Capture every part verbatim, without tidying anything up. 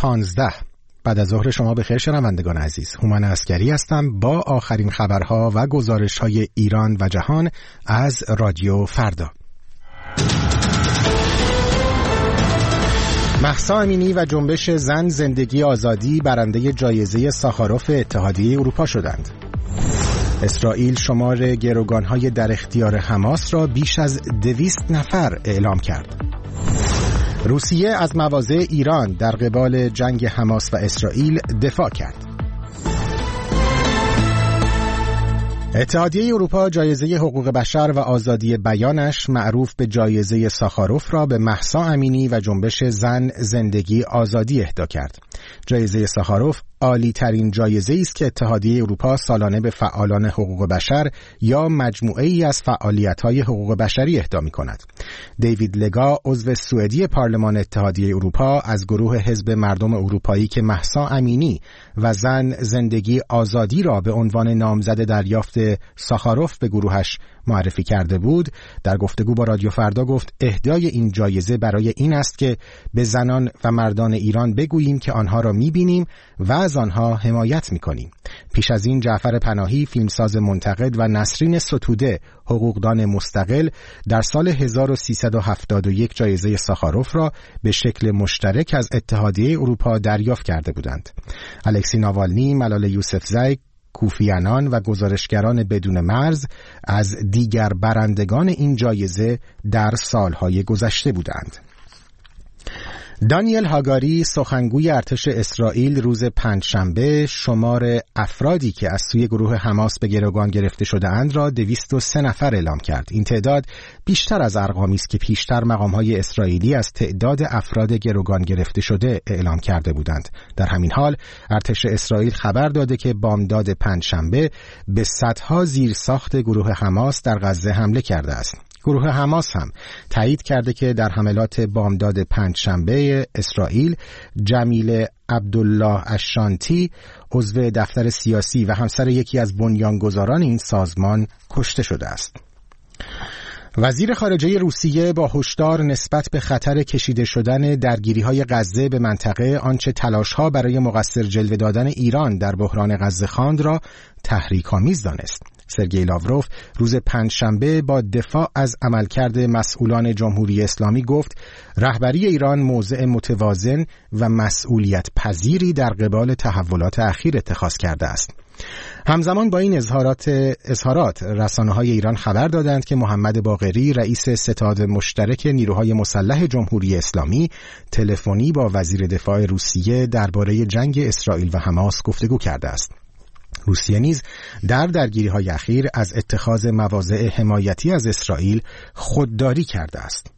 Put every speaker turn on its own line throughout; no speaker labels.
پانزده بعد از ظهر شما بخیر شنوندگان عزیز. هومن عسکری هستم با آخرین خبرها و گزارش‌های ایران و جهان از رادیو فردا. مهسا امینی و جنبش زن زندگی آزادی برنده جایزه ساخاروف اتحادیه اروپا شدند. اسرائیل شمار گروگان‌های در اختیار حماس را بیش از دویست نفر اعلام کرد. روسیه از مواضع ایران در قبال جنگ حماس و اسرائیل دفاع کرد. اتحادیه اروپا جایزه حقوق بشر و آزادی بیانش معروف به جایزه ساخاروف را به مهسا امینی و جنبش زن زندگی آزادی اهدا کرد. جایزه ساخاروف عالی ترین جایزه است که اتحادیه اروپا سالانه به فعالان حقوق بشر یا مجموعه ای از فعالیت‌های حقوق بشری اهدا می‌کند. دیوید لگا عضو سوئدی پارلمان اتحادیه اروپا از گروه حزب مردم اروپایی که مهسا امینی و زن زندگی آزادی را به عنوان نامزد دریافت ساخاروف به گروهش معرفی کرده بود، در گفتگو با رادیو فردا گفت اهدای این جایزه برای این است که به زنان و مردان ایران بگوییم که آنها را می‌بینیم و از آنها حمایت می‌کنیم. پیش از این جعفر پناهی، فیلمساز منتقد، و نسرین ستوده، حقوقدان مستقل، در سال هزار و سیصد و هفتاد و یک جایزه ساخاروف را به شکل مشترک از اتحادیه اروپا دریافت کرده بودند. الکسی ناوالنی، ملال یوسفزی، کوفی عنان و گزارشگران بدون مرز از دیگر برندگان این جایزه در سالهای گذشته بودند. دانیل هاگاری، سخنگوی ارتش اسرائیل، روز پنجشنبه شمار افرادی که از سوی گروه حماس به گروگان گرفته شده اند را دویست و سه نفر اعلام کرد. این تعداد بیشتر از ارقامی است که پیشتر مقام‌های اسرائیلی از تعداد افراد گروگان گرفته شده اعلام کرده بودند. در همین حال ارتش اسرائیل خبر داده که بامداد پنجشنبه به صدها زیرساخت گروه حماس در غزه حمله کرده است. گروه حماس هم تایید کرده که در حملات بامداد پنجشنبه اسرائیل جمیل عبدالله الشانتی، عضو دفتر سیاسی و همسر یکی از بنیانگذاران این سازمان، کشته شده است. وزیر خارجه روسیه با هشدار نسبت به خطر کشیده شدن درگیری‌های غزه به منطقه آنچه تلاش‌ها برای مقصر جلوه دادن ایران در بحران غزه خواند را تحریک‌آمیز دانست. سرگئی لاوروف روز پنجشنبه با دفاع از عملکرد مسئولان جمهوری اسلامی گفت رهبری ایران موضع متوازن و مسئولیت پذیری در قبال تحولات اخیر اتخاذ کرده است. همزمان با این اظهارات اظهارات رسانه‌های ایران خبر دادند که محمد باقری، رئیس ستاد مشترک نیروهای مسلح جمهوری اسلامی، تلفنی با وزیر دفاع روسیه درباره جنگ اسرائیل و حماس گفتگو کرده است. روسیه نیز در درگیری‌های اخیر از اتخاذ مواضع حمایتی از اسرائیل خودداری کرده است.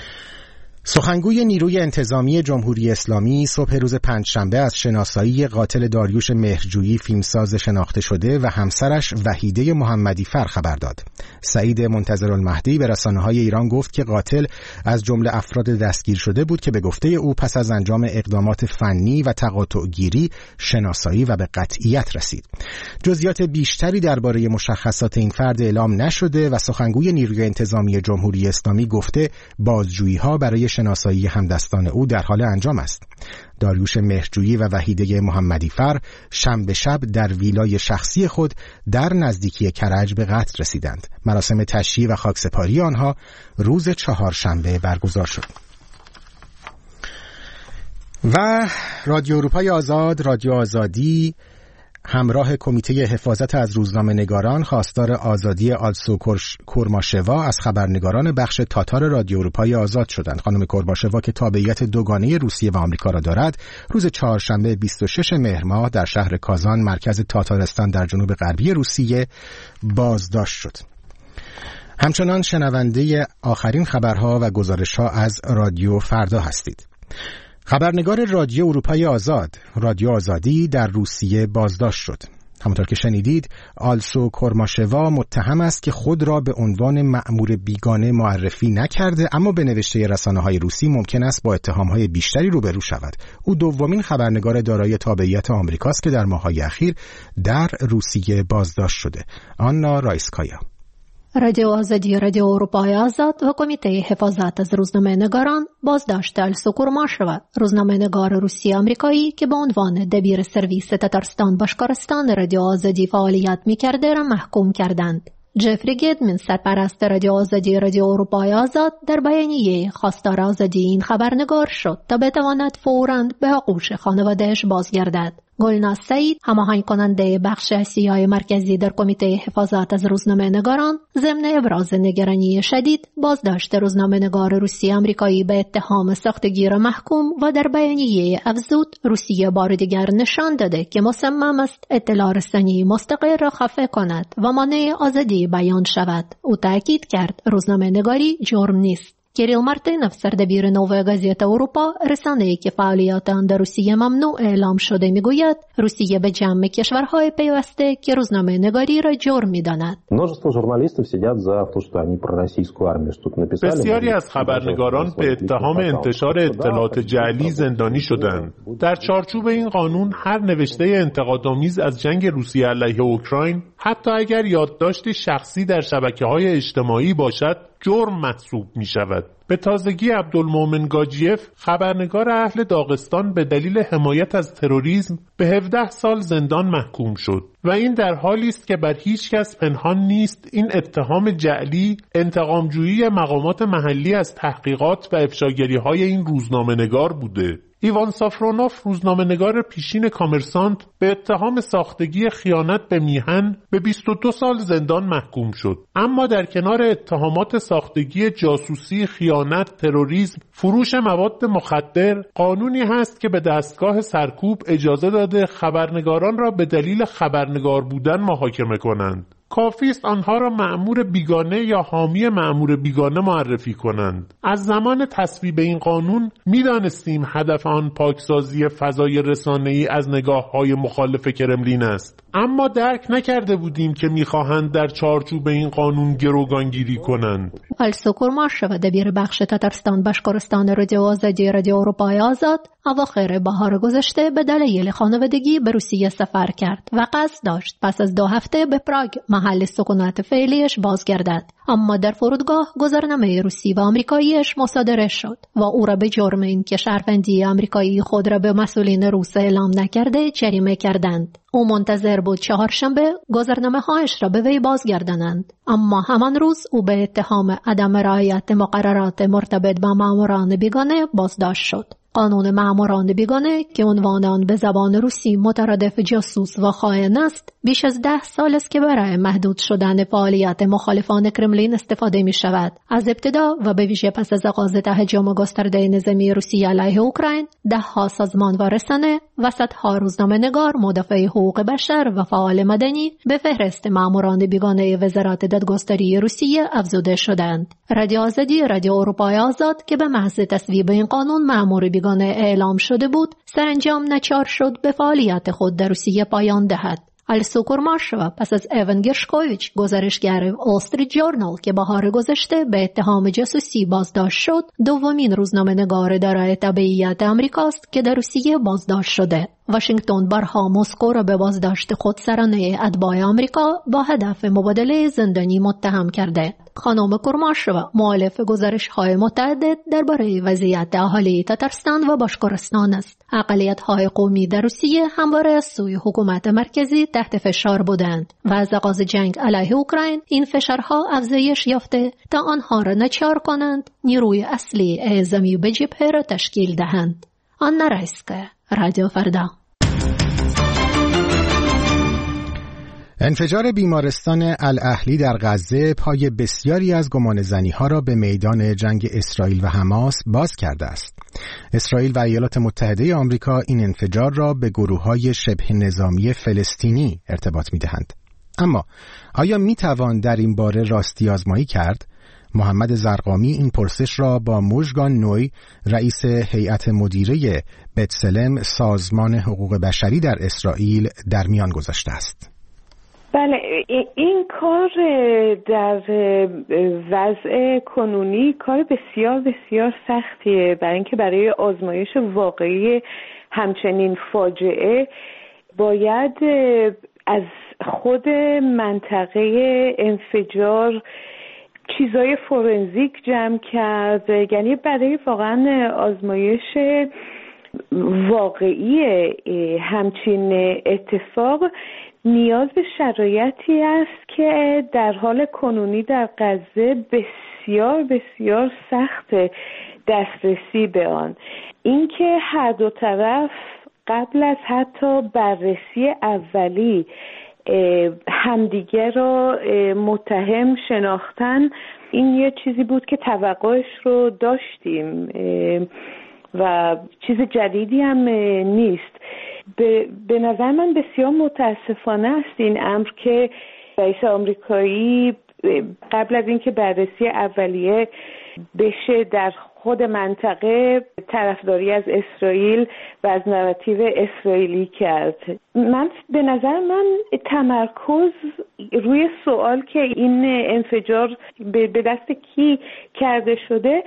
سخنگوی نیروی انتظامی جمهوری اسلامی صبح روز پنجشنبه از شناسایی قاتل داریوش مهرجویی، فیلمساز شناخته شده، و همسرش وحیده محمدی فر خبر داد. سعید منتظرالمهدی به رسانه‌های ایران گفت که قاتل از جمله افراد دستگیر شده بود که به گفته او پس از انجام اقدامات فنی و تقاطع‌گیری شناسایی و به قطعیت رسید. جزئیات بیشتری درباره مشخصات این فرد اعلام نشده و سخنگوی نیروی انتظامی جمهوری اسلامی گفته بازجویی‌ها برای شناسایی همدستان او در حال انجام است. داریوش مهرجویی و وحیده محمدی فر شنبه شب در ویلای شخصی خود در نزدیکی کرج به قتل رسیدند. مراسم تشییع و خاکسپاری آنها روز چهارشنبه برگزار شد. و رادیو اروپای آزاد، رادیو آزادی، همراه کمیته حفاظت از روزنامه‌نگاران خواستار آزادی آلسو کورماشوا از خبرنگاران بخش تاتار رادیو اروپای آزاد شدند. خانم کورماشوا که تابعیت دوگانه روسیه و آمریکا را دارد، روز چهارشنبه بیست و شش مهر ماه در شهر کازان، مرکز تاتارستان در جنوب غربی روسیه، بازداشت شد. همچنان شنونده آخرین خبرها و گزارش‌ها از رادیو فردا هستید. خبرنگار رادیو اروپای آزاد، رادیو آزادی، در روسیه بازداشت شد. همونطور که شنیدید، آلسو کورماشوا متهم است که خود را به عنوان مأمور بیگانه معرفی نکرده، اما به نوشته رسانه‌های روسی ممکن است با اتهام‌های بیشتری روبرو شود. او دومین خبرنگار دارای تابعیت آمریکاست که در ماه‌های اخیر در روسیه بازداشت شده. آنا رایسکایا.
رادیو آزادی، رادیو اروپای آزاد و کمیته حفاظت از روزنامه نگاران بازداشت السکورما شود. روزنامه نگار روسی آمریکایی که به عنوان دبیر سرویس تتارستان باشکارستان رادیو آزادی فعالیت می‌کرده را محکوم کردند. جفری گیدمن، سرپرست رادیو آزادی رادیو اروپای آزاد، در بیانیه خواستار آزادی این خبرنگار شد تا بتواند فوراً به آغوش خانواده‌اش بازگردد. گلناز سعید، هماهنگ کننده بخش آسیای مرکزی در کمیته حفاظت از روزنامه نگاران، ضمن ابراز نگرانی شدید بازداشت روزنامه نگار روسی آمریکایی به اتهام ساختگی را محکوم و در بیانیه افزود روسیه بار دیگر نشان داده که مصمم است اطلاع رسانی مستقل را خفه کند و مانع آزادی بیان شود. او تاکید کرد روزنامه نگاری جرم نیست. کریل مارتینوف، سردبیر نووا گازیت اروپا، رسانه‌ای که فعالیت آن در روسیه ممنوع اعلام شده، میگوید روسیه به جمع کشورهای پیوسته که روزنامه نگاری را جرم می‌داند.
بسیاری از خبرنگاران به اتهام انتشار اطلاعات جعلی زندانی شدند. در چارچوب این قانون هر نوشته انتقادآمیز از جنگ روسیه علیه اوکراین، حتی اگر یادداشتی شخصی در شبکه‌های اجتماعی باشد، جرم محسوب می شود. به تازگی عبدالمومن گاجیف، خبرنگار اهل داغستان، به دلیل حمایت از تروریسم به هفده سال زندان محکوم شد و این در حالی است که بر هیچ کس پنهان نیست این اتهام جعلی انتقامجویی مقامات محلی از تحقیقات و افشاگری‌های این روزنامه‌نگار بوده. ایوان سافرونوف، روزنامه‌نگار پیشین کامرسانت، به اتهام ساختگی خیانت به میهن به بیست و دو سال زندان محکوم شد. اما در کنار اتهامات ساختگی جاسوسی، خیانت، تروریسم، فروش مواد مخدر، قانونی هست که به دستگاه سرکوب اجازه داده خبرنگاران را به دلیل خبرنگار بودن محاکمه کنند. کافی است آنها را مأمور بیگانه یا حامی مأمور بیگانه معرفی کنند. از زمان تصویب این قانون می‌دانستیم هدف آن پاکسازی فضای رسانه‌ای از نگاه‌های مخالف کرملین است، اما درک نکرده بودیم که می‌خواهند در چارچوب این قانون گروگانگیری کنند.
السکورماش، دبیر بخش تتارستان باشکارستان رادیو آزادی رادیو اروپای آزاد، اواخر بهار گذشته به دلیل خانوادگی به روسیه سفر کرد و قصد داشت پس از دو هفته به پراگ، محل سکونت فعلیش، بازگردد. اما در فرودگاه گذرنامه روسی و آمریکاییش مصادره شد و او را به جرم این که شهروندی آمریکایی خود را به مسئولین روس اعلام نکرده جریمه کردند. او منتظر بود چهارشنبه گذرنامه هایش را به وی بازگردانند، اما همان روز او به اتهام عدم رعایت مقررات مرتبط با ماموران بیگانه بازداشت شد. قانون ماموران بیگانه که عنوان آن به زبان روسی مترادف جاسوس و خائن است، بیش از ده سال است که برای محدود شدن فعالیت مخالفان کرملین استفاده می شود. از ابتدا و به ویژه پس از آغاز تهاجم گسترده نظامی روسیه علیه اوکراین، ده ها سازمان و رسانه و صدها روزنامه‌نگار، مدافع حقوق بشر و فعال مدنی به فهرست ماموران بیگانه وزارت دادگستری روسیه افزوده شدند. رادیو آزادی رادیو اروپای آزاد که به محض تصویب این قانون مامور بیگانه اعلام شده بود، سرانجام ناچار شد به فعالیت خود در روسیه پایان دهد. السکورماش پس از ایوان گرشکوویچ، گزارشگر وال استریت جورنال که بهار گذشته به اتهام جاسوسی بازداشت شد، دومین روزنامه‌نگار دارای تبعیت آمریکاست که در روسیه بازداشت شده. واشنگتن بارها مسکو را به بازداشت خودسرانه اتباع آمریکا با هدف مبادله زندانی متهم کرده. خانم کورماشووا مؤلف گزارش‌های متعدد درباره وضعیت اهالی تتارستان و باشکورستان است. اقلیت‌های قومی در روسیه همواره از سوی حکومت مرکزی تحت فشار بودند و از آغاز جنگ علیه اوکراین این فشارها افزایش یافته تا آنها را ناچار کنند نیروی اصلی اعزامی به جبهه را تشکیل دهند. آنا رایسکا، رادیو فردا.
انفجار بیمارستان الاهلی در غزه پای بسیاری از گمانه‌زنی‌ها را به میدان جنگ اسرائیل و حماس باز کرده است. اسرائیل و ایالات متحده آمریکا این انفجار را به گروه‌های شبه نظامی فلسطینی ارتباط می‌دهند. اما آیا می‌توان در این باره راستی آزمایی کرد؟ محمد زرقامی این پرسش را با مژگان نوی، رئیس هیئت مدیره بتسلم سازمان حقوق بشری در اسرائیل، در میان گذاشته است.
بله، این کار در وضع کنونی کار بسیار بسیار سختیه، برای اینکه برای آزمایش واقعی همچنین فاجعه باید از خود منطقه انفجار چیزای فورنزیک جمع کرد، یعنی برای واقعا آزمایش واقعی همچین اتفاق نیاز به شرایطی است که در حال کنونی در غزه بسیار بسیار سخت دسترسی به آن. اینکه هر دو طرف قبل از حتی بررسی اولی همدیگه را متهم شناختن، این یه چیزی بود که توقعش رو داشتیم و چیز جدیدی هم نیست. به, به نظر من بسیار متاسفانه است این امر که رئیس آمریکایی قبل از اینکه بررسی اولیه بشه در خود منطقه طرفداری از اسرائیل و از نراتیو اسرائیلی کرد. من به نظر من تمرکز روی سوال که این انفجار به دست کی کرده شده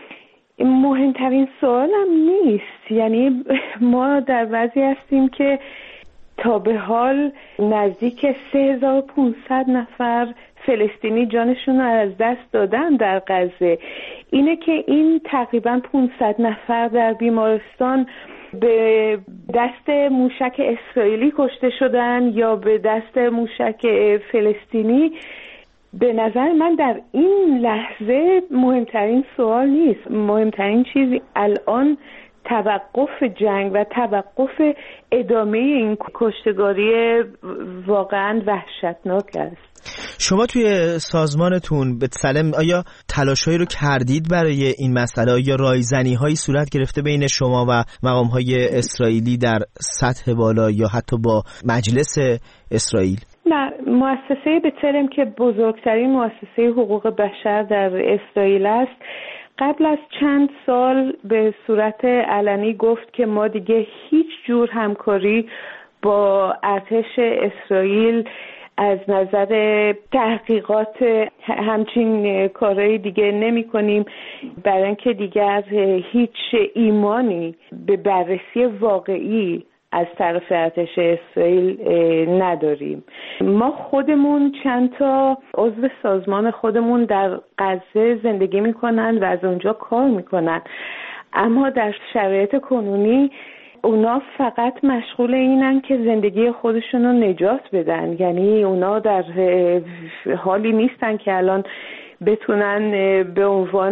مهمترین سوال هم نیست. یعنی ما در وضعی هستیم که تا به حال نزدیک سه هزار و پانصد نفر فلسطینی جانشون رو از دست دادن در غزه. اینه که این تقریبا پانصد نفر در بیمارستان به دست موشک اسرائیلی کشته شدن یا به دست موشک فلسطینی، به نظر من در این لحظه مهمترین سوال نیست. مهمترین چیزی الان توقف جنگ و توقف ادامه این کشتگاری واقعا وحشتناک است.
شما توی سازمانتون به سلم آیا تلاشایی رو کردید برای این مسئله؟ یا رایزنی‌هایی صورت گرفته بین شما و مقام‌های اسرائیلی در سطح بالا یا حتی با مجلس اسرائیل؟
نه، مؤسسه بتلم که بزرگترین مؤسسه حقوق بشر در اسرائیل است قبل از چند سال به صورت علنی گفت که ما دیگه هیچ جور همکاری با ارتش اسرائیل از نظر تحقیقات همچین کارهای دیگه نمی کنیم، برای اینکه دیگر هیچ ایمانی به بررسی واقعی از طرف ارتش اسرائیل نداریم. ما خودمون چند تا عضو سازمان خودمون در غزه زندگی میکنن و از اونجا کار میکنن، اما در شرایط کنونی اونا فقط مشغول اینن که زندگی خودشون رو نجات بدن. یعنی اونا در حالی نیستن که الان بتونن به عنوان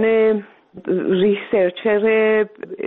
ریسرچر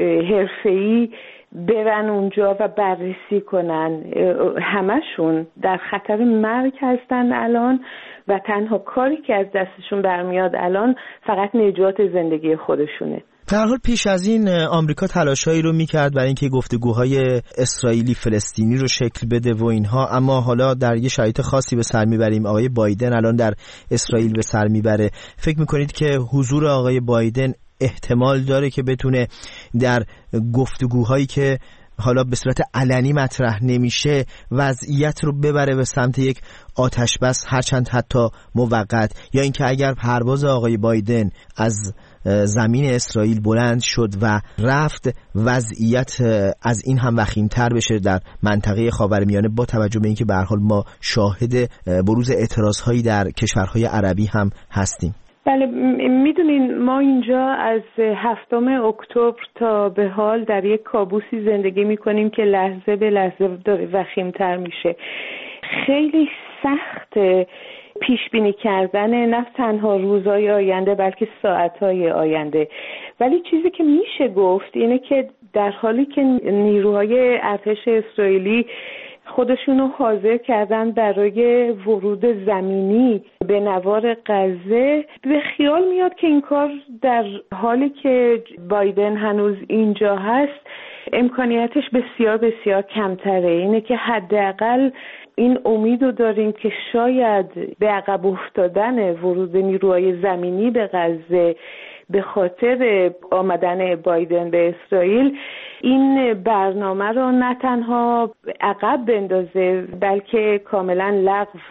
حرفه‌ای برن اونجا و بررسی کنن. همشون در خطر مرگ هستن الان و تنها کاری که از دستشون برمیاد الان فقط نجات زندگی خودشونه.
در حال پیش از این آمریکا تلاشایی رو میکرد برای اینکه گفتگوهای اسرائیلی فلسطینی رو شکل بده و اینها، اما حالا در یه شرایط خاصی به سر میبریم. آقای بایدن الان در اسرائیل به سر میبره. فکر میکنید که حضور آقای بایدن احتمال داره که بتونه در گفتگوهایی که حالا به صورت علنی مطرح نمیشه وضعیت رو ببره به سمت یک آتش بس هرچند حتی موقت، یا اینکه اگر پرواز آقای بایدن از زمین اسرائیل بلند شد و رفت وضعیت از این هم وخیم‌تر بشه در منطقه خاورمیانه، با توجه به اینکه به هر حال ما شاهد بروز اعتراضهایی در کشورهای عربی هم هستیم؟
بله، میدونین ما اینجا از هفتم اکتبر تا به حال در یک کابوسی زندگی میکنیم که لحظه به لحظه وخیم‌تر میشه. خیلی سخت پیش بینی کردن نه تنها روزهای آینده بلکه ساعتهای آینده، ولی چیزی که میشه گفت اینه که در حالی که نیروهای ارتش اسرائیلی خودشونو حاضر کردن برای ورود زمینی به نوار غزه، به خیال میاد که این کار در حالی که بایدن هنوز اینجا هست امکانیتش بسیار بسیار کمتره. اینه که حداقل این امیدو داریم که شاید به عقب افتادن ورود نیروهای زمینی به غزه به خاطر آمدن بایدن به اسرائیل این برنامه رو نه تنها عقب بندازه بلکه کاملا لغو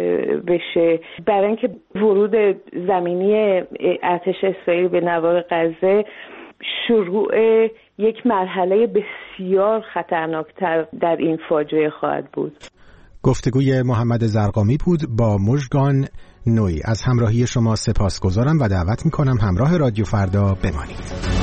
بشه، برای اینکه ورود زمینی ارتش اسرائیل به نوار غزه شروع یک مرحله بسیار خطرناکتر در این فاجعه خواهد بود.
گفتگوی محمد زرقامی بود با مژگان نوئی. از همراهی شما سپاسگزارم و دعوت میکنم همراه رادیو فردا بمانید.